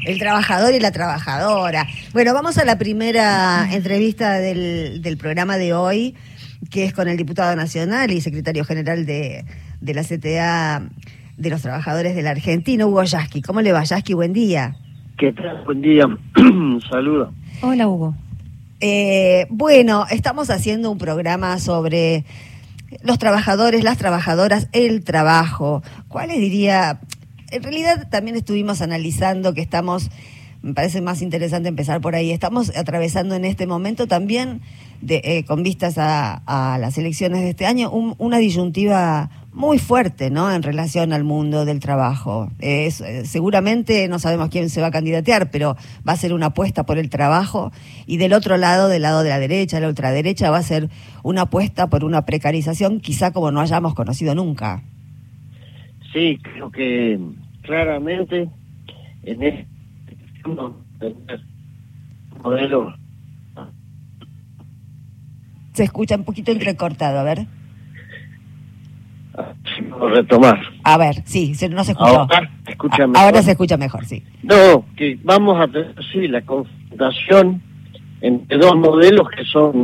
El trabajador y la trabajadora. Bueno, vamos a la primera entrevista del programa de hoy, que es con el diputado nacional y secretario general de la CTA de los Trabajadores de la Argentina, Hugo Yasky. ¿Cómo le va, Yasky? Buen día. ¿Qué tal? Buen día. Saludos. Hola, Hugo. Bueno, estamos haciendo un programa sobre los trabajadores, las trabajadoras, el trabajo. ¿Cuál les diría? En realidad también estuvimos analizando que me parece más interesante empezar por ahí, estamos atravesando en este momento también, con vistas a las elecciones de este año, una disyuntiva muy fuerte, ¿no?, en relación al mundo del trabajo. Seguramente no sabemos quién se va a candidatear, pero va a ser una apuesta por el trabajo, y del otro lado, del lado de la derecha, la ultraderecha, va a ser una apuesta por una precarización quizá como no hayamos conocido nunca. Sí, creo que claramente en este modelo Se escucha un poquito entrecortado, a ver. Vamos a retomar. A ver, sí, no se escuchó. Ahora se escucha mejor. Ahora se escucha mejor, sí. No, que vamos a tener, sí, la confrontación entre dos modelos que son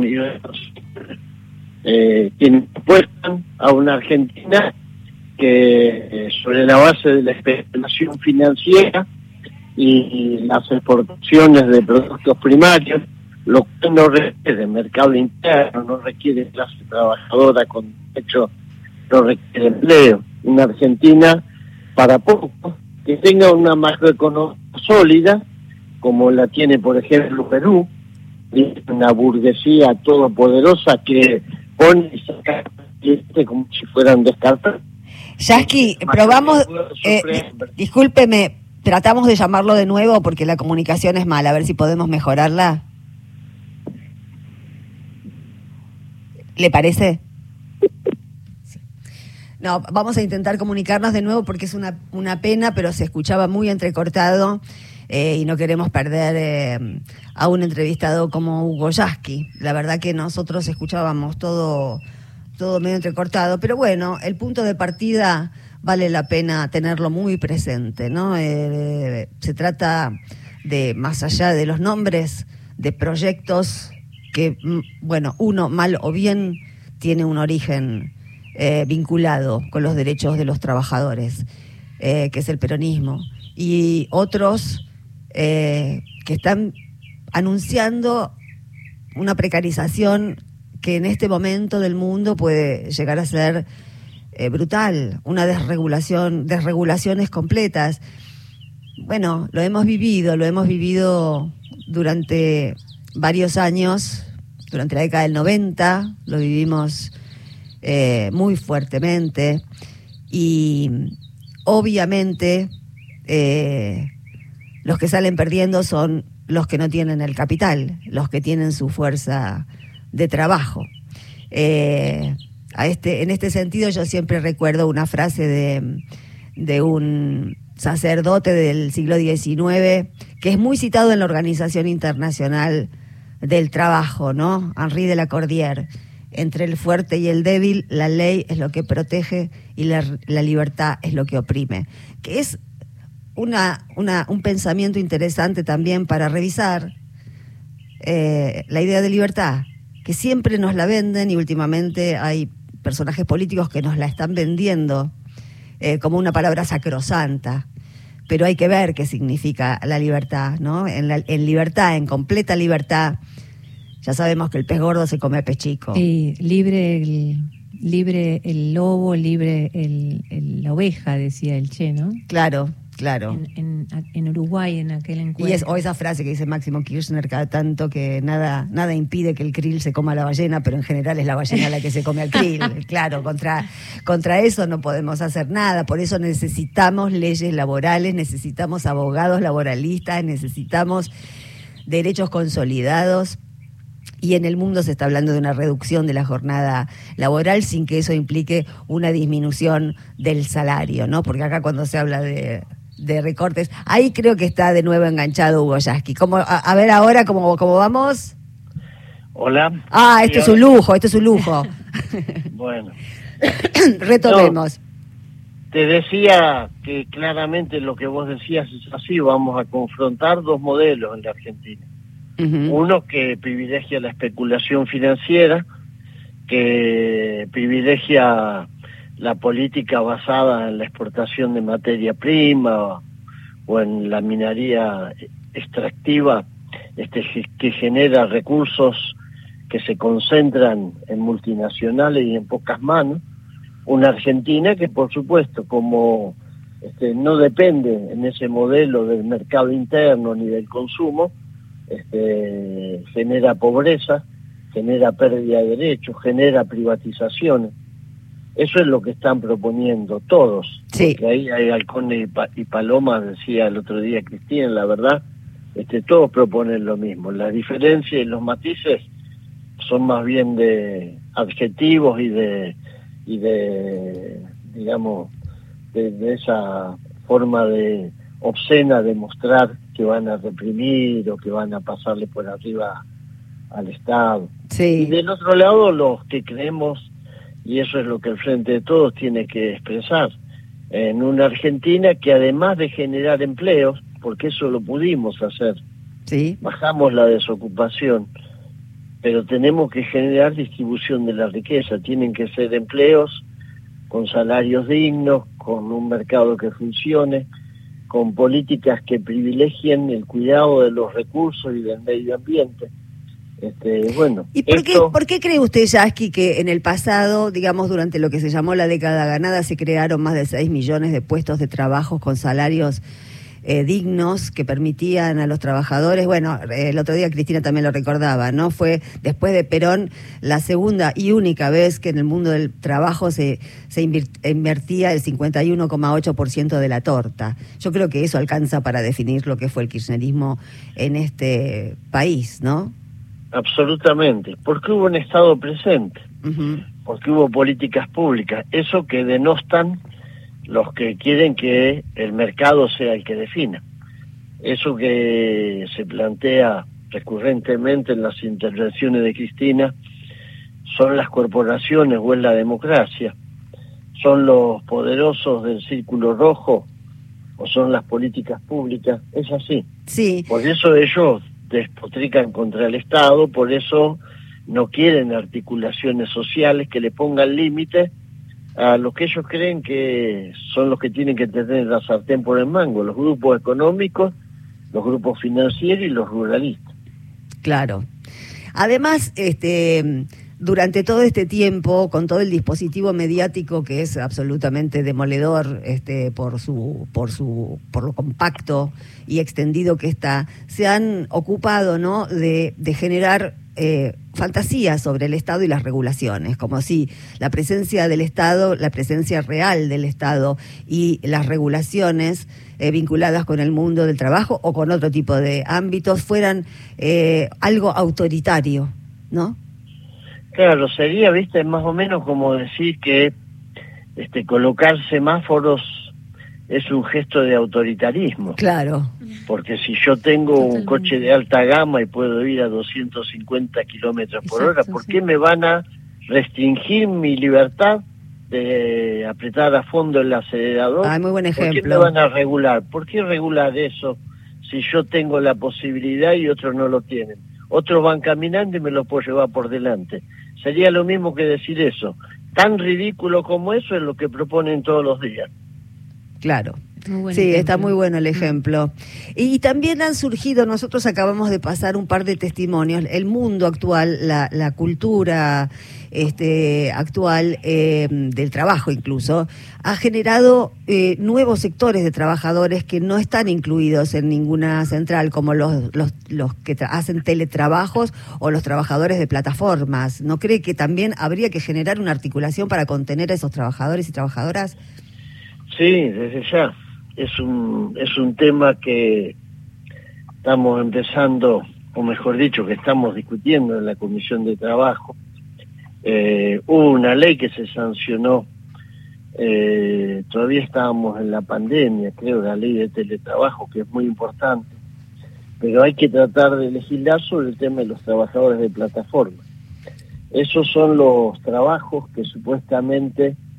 quienes apuestan a una Argentina que sobre la base de la especulación financiera y las exportaciones de productos primarios, lo que no requiere mercado interno, no requiere clase trabajadora con derecho, no requiere empleo. Una Argentina para poco, que tenga una macroeconomía sólida, como la tiene por ejemplo Perú, y una burguesía todopoderosa que pone y saca como si fueran descartados. Yasky, probamos, discúlpeme, tratamos de llamarlo de nuevo porque la comunicación es mala, a ver si podemos mejorarla. ¿Le parece? Sí. No, vamos a intentar comunicarnos de nuevo porque es una pena, pero se escuchaba muy entrecortado y no queremos perder a un entrevistado como Hugo Yasky. La verdad que nosotros escuchábamos todo medio entrecortado, pero bueno, el punto de partida vale la pena tenerlo muy presente, ¿no? Se trata de, más allá de los nombres, de proyectos que, bueno, uno mal o bien tiene un origen vinculado con los derechos de los trabajadores, que es el peronismo, y otros que están anunciando una precarización que en este momento del mundo puede llegar a ser brutal, una desregulaciones completas. Bueno, lo hemos vivido durante varios años, durante la década del 90, lo vivimos muy fuertemente, y obviamente los que salen perdiendo son los que no tienen el capital, los que tienen su fuerza de trabajo. En este sentido yo siempre recuerdo una frase de un sacerdote del siglo XIX que es muy citado en la Organización Internacional del Trabajo, ¿no? Henri de la Cordière: entre el fuerte y el débil, la ley es lo que protege y la libertad es lo que oprime, que es un pensamiento interesante también para revisar la idea de libertad, que siempre nos la venden, y últimamente hay personajes políticos que nos la están vendiendo como una palabra sacrosanta, pero hay que ver qué significa la libertad, ¿no? En libertad, en completa libertad, ya sabemos que el pez gordo se come pez chico. Libre el lobo, libre la oveja, decía el Che, ¿no? Claro. En Uruguay, en aquel encuentro. O esa frase que dice Máximo Kirchner cada tanto, que nada impide que el krill se coma a la ballena, pero en general es la ballena la que se come al krill. Claro, contra eso no podemos hacer nada. Por eso necesitamos leyes laborales, necesitamos abogados laboralistas, necesitamos derechos consolidados. Y en el mundo se está hablando de una reducción de la jornada laboral sin que eso implique una disminución del salario, ¿no? Porque acá cuando se habla de recortes, ahí creo que está de nuevo enganchado Hugo Yasky. A ver ahora cómo vamos. Hola. Esto es un lujo. Bueno. Retomemos. Te decía que claramente lo que vos decías es así, vamos a confrontar dos modelos en la Argentina. Uno que privilegia la especulación financiera, que privilegia la política basada en la exportación de materia prima o en la minería extractiva, que genera recursos que se concentran en multinacionales y en pocas manos. Una Argentina que, por supuesto, como no depende en ese modelo del mercado interno ni del consumo, genera pobreza, genera pérdida de derechos, genera privatizaciones. Eso es lo que están proponiendo todos. Sí. Porque ahí hay halcones y palomas, decía el otro día Cristina, la verdad, todos proponen lo mismo. Las diferencias y los matices son más bien de adjetivos y de digamos, de esa forma de obscena de mostrar que van a reprimir o que van a pasarle por arriba al Estado. Sí. Y del otro lado, los que creemos, y eso es lo que el Frente de Todos tiene que expresar, en una Argentina que además de generar empleos, porque eso lo pudimos hacer, sí, bajamos la desocupación, pero tenemos que generar distribución de la riqueza, tienen que ser empleos con salarios dignos, con un mercado que funcione, con políticas que privilegien el cuidado de los recursos y del medio ambiente. Bueno, ¿y por qué cree usted, Yasky, que en el pasado, digamos, durante lo que se llamó la década ganada, se crearon más de 6 millones de puestos de trabajo con salarios dignos que permitían a los trabajadores? Bueno, el otro día Cristina también lo recordaba, ¿no? Fue después de Perón la segunda y única vez que en el mundo del trabajo se invertía el 51,8% de la torta. Yo creo que eso alcanza para definir lo que fue el kirchnerismo en este país, ¿no? Absolutamente, porque hubo un Estado presente, porque hubo políticas públicas, eso que denostan los que quieren que el mercado sea el que defina. Eso que se plantea recurrentemente en las intervenciones de Cristina, son las corporaciones o es la democracia, son los poderosos del círculo rojo o son las políticas públicas, es así. Sí. Por eso ellos despotrican contra el Estado, por eso no quieren articulaciones sociales que le pongan límite a los que ellos creen que son los que tienen que tener la sartén por el mango, los grupos económicos, los grupos financieros y los ruralistas. Claro. Además, durante todo este tiempo, con todo el dispositivo mediático que es absolutamente demoledor, por lo compacto y extendido que está, se han ocupado, ¿no?, de generar fantasías sobre el Estado y las regulaciones, como si la presencia del Estado, la presencia real del Estado y las regulaciones vinculadas con el mundo del trabajo o con otro tipo de ámbitos fueran algo autoritario, ¿no? Claro, sería, viste, más o menos como decir que colocar semáforos es un gesto de autoritarismo. Claro. Porque si yo tengo un coche de alta gama y puedo ir a 250 kilómetros por hora, ¿por qué me van a restringir mi libertad de apretar a fondo el acelerador? Muy buen ejemplo. ¿Por qué me van a regular? ¿Por qué regular eso si yo tengo la posibilidad y otros no lo tienen? Otros van caminando y me lo puedo llevar por delante. Sería lo mismo que decir eso. Tan ridículo como eso es lo que proponen todos los días. Claro. Sí, ejemplo. Está muy bueno el ejemplo. Y también han surgido, nosotros acabamos de pasar un par de testimonios, el mundo actual, la cultura actual del trabajo incluso, ha generado nuevos sectores de trabajadores que no están incluidos en ninguna central, como los que hacen teletrabajos o los trabajadores de plataformas. ¿No cree que también habría que generar una articulación para contener a esos trabajadores y trabajadoras? Sí, desde ya. Es un tema que estamos empezando, o mejor dicho, que estamos discutiendo en la Comisión de Trabajo. Hubo una ley que se sancionó, todavía estábamos en la pandemia, creo, la ley de teletrabajo, que es muy importante, pero hay que tratar de legislar sobre el tema de los trabajadores de plataforma. Esos son los trabajos que supuestamente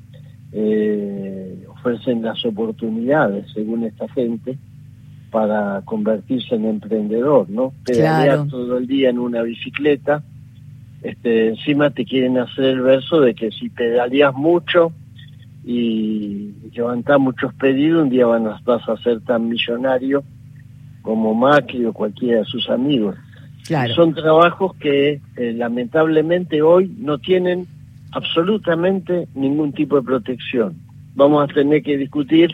ofrecen las oportunidades, según esta gente, para convertirse en emprendedor, ¿no? Pedalear Claro. todo el día en una bicicleta, encima te quieren hacer el verso de que si pedaleas mucho y levantás muchos pedidos, un día vas a ser tan millonario como Macri o cualquiera de sus amigos. Claro. Son trabajos que lamentablemente hoy no tienen absolutamente ningún tipo de protección. Vamos a tener que discutir,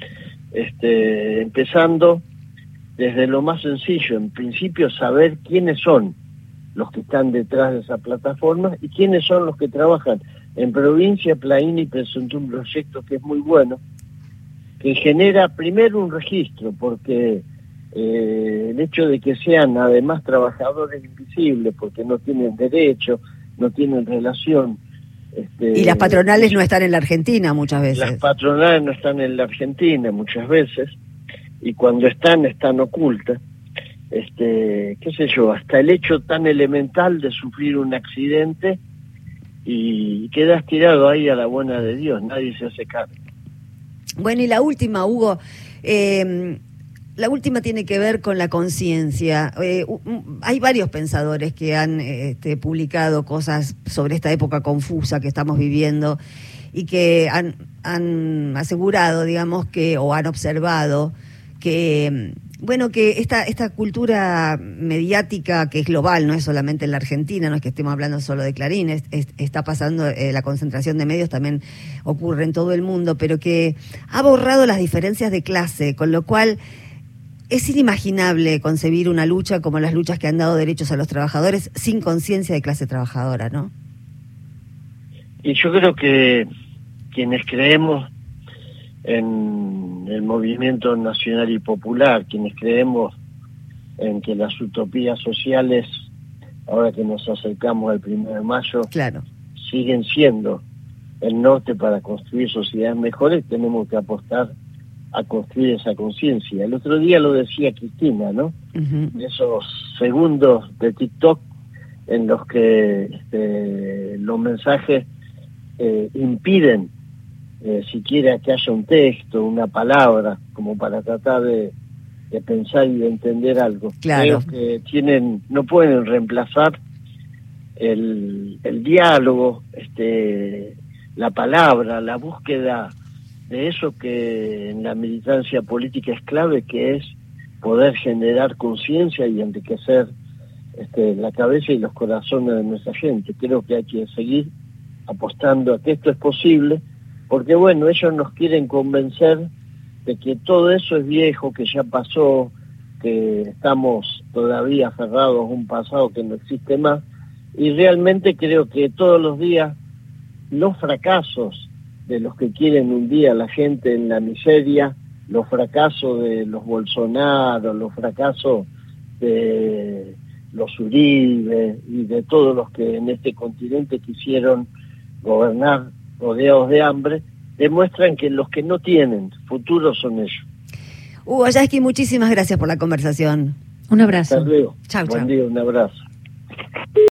empezando desde lo más sencillo, en principio saber quiénes son los que están detrás de esa plataforma y quiénes son los que trabajan. En provincia, Plaini presentó un proyecto que es muy bueno, que genera primero un registro, porque el hecho de que sean además trabajadores invisibles, porque no tienen derecho, no tienen relación. Y las patronales no están en la Argentina muchas veces. Las patronales no están en la Argentina muchas veces, y cuando están ocultas. Qué sé yo, hasta el hecho tan elemental de sufrir un accidente y quedas tirado ahí a la buena de Dios, nadie se hace cargo. Bueno, y la última, Hugo, la última tiene que ver con la conciencia. Hay varios pensadores que han publicado cosas sobre esta época confusa que estamos viviendo y que han asegurado, digamos, o han observado que esta cultura mediática que es global, no es solamente en la Argentina, no es que estemos hablando solo de Clarín, está pasando, la concentración de medios también ocurre en todo el mundo, pero que ha borrado las diferencias de clase, con lo cual es inimaginable concebir una lucha como las luchas que han dado derechos a los trabajadores sin conciencia de clase trabajadora, ¿no? Y yo creo que quienes creemos en el movimiento nacional y popular, quienes creemos en que las utopías sociales, ahora que nos acercamos al 1 de mayo, claro, siguen siendo el norte para construir sociedades mejores, tenemos que apostar a construir esa conciencia. El otro día lo decía Cristina, ¿no? Uh-huh. Esos segundos de TikTok en los que los mensajes impiden siquiera que haya un texto, una palabra, como para tratar de pensar y de entender algo. Claro. Creo que no pueden reemplazar el diálogo, la palabra, la búsqueda de eso que en la militancia política es clave, que es poder generar conciencia y enriquecer la cabeza y los corazones de nuestra gente. Creo que hay que seguir apostando a que esto es posible, porque bueno, ellos nos quieren convencer de que todo eso es viejo, que ya pasó, que estamos todavía aferrados a un pasado que no existe más, y realmente creo que todos los días los fracasos de los que quieren hundir a la gente en la miseria, los fracasos de los Bolsonaro, los fracasos de los Uribe y de todos los que en este continente quisieron gobernar rodeados de hambre, demuestran que los que no tienen futuro son ellos. Hugo Yasky, muchísimas gracias por la conversación. Un abrazo. Hasta luego. Chau, Buen chau. día, un abrazo.